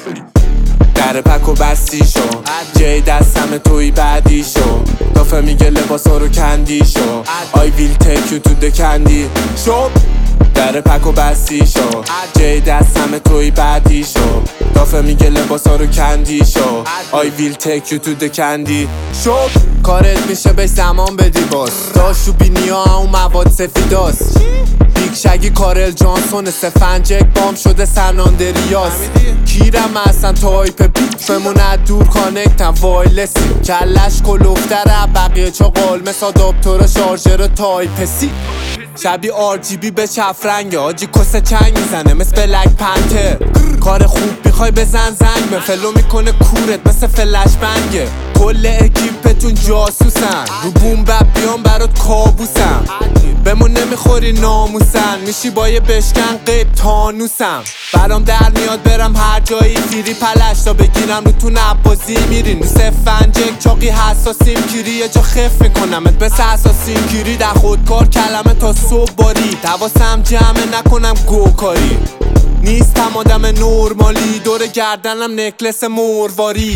در پک و بستی شو جای دستم توی بعدی شو دافه میگه لباسا رو کندی شو I will take you to the candy شو در پک و بستی شو جای دستم توی بعدی شو دافه میگه لباسا رو کندی شو I will take you to the candy شو کارت میشه به زمان بدی باز داشو بینی ها اون مواد سفیداست بیگ شگی کارل جانسون سفنجک بام شده سناندریاس کیرم اصلا تایپ بیت فمونه دور کانکتم وایلسی کلش کلوفتره بقیه چا قلمس آداپتور شارژر تایپ سی شبیه RGB به چفرنگه آجی کسه چنگ میزنه مثل بلک پنتر کار خوب میخوای بزن زنگ فلو میکنه کورت مثل فلش بنگه کل اکیپتون جاسوسن رو بوم بیام برات کابوسم بمون نمیخوری ناموسن میشی با یه بشکن قیب تانوسم برام در میاد برم هر جایی فیری پلش تا بگیرم رو تو نبازی میرین رو سفنجک چاقی حساسیم کیری یه جا خف میکنمت بس اساسین کیری در خودکار کلمه تا صبح باری حواسم جمعه نکنم گوکاری نیستم آدم نورمالی دور گردنم نکلس مورواری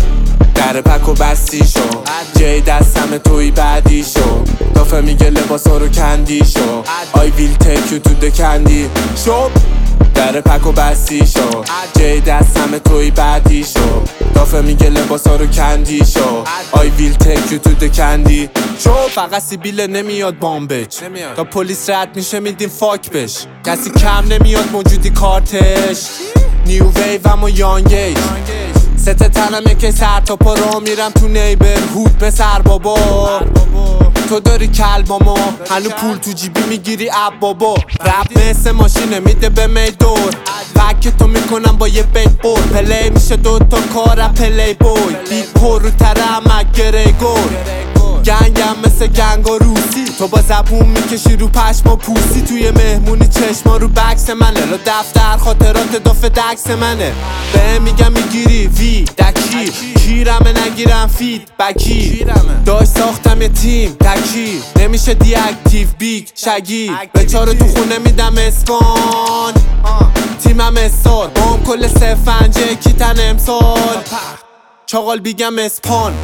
در پک و بستی شو جای دستم توی بعدی شو دافه میگه لباسا رو کندی شو I will take you to the candy شو در پک و بستی شو جای دستم توی بعدی شو دافه میگه لباسا رو کندی شو I will take you to the candy شو فقط سیبیله نمیاد بامبچ تا پلیس رد میشه میدیم فاک بش کسی کم نمیاد موجودی کارتش نیو ویوم و یانگیج ست تنم که سر تا پا را میرم تو نیبر هود به سر بابا تو داری کلبامو هنو پول تو جیبی میگیری اب بابا رب مثل ماشینه میده به میدور فک تو میکنم با یه بیت بور پلی میشه دوتا کار پلی بوی بیت پر رو ترمک گریگور گنگم مثل گنگا روسی تو با زبون میکشی رو پشم و پوسی توی مهمونی چشما رو بکس منه لو دفتر خاطرات دافه دکس منه به میگم میگیری وی دکی کیرمه نگیرم فید بکی داشت ساختم یه تیم تکی نمیشه دی اکتیو بیگ شگی به چاره تو خونه میدم اسپان تیمم استار بام کل سفنجه کیتن امسال چاقال بیگم اسپان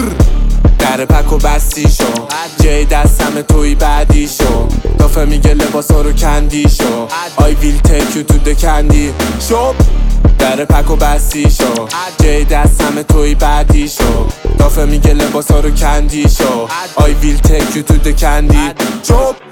در پک و بستی شو جای دستم توی بعدی شو دافه میگه لباسا رو کندی شو I will take you to the candy شو در پک و بستی شو جای دستم توی بعدی شو دافه میگه لباسا رو کندی شو I will take you to the candy شو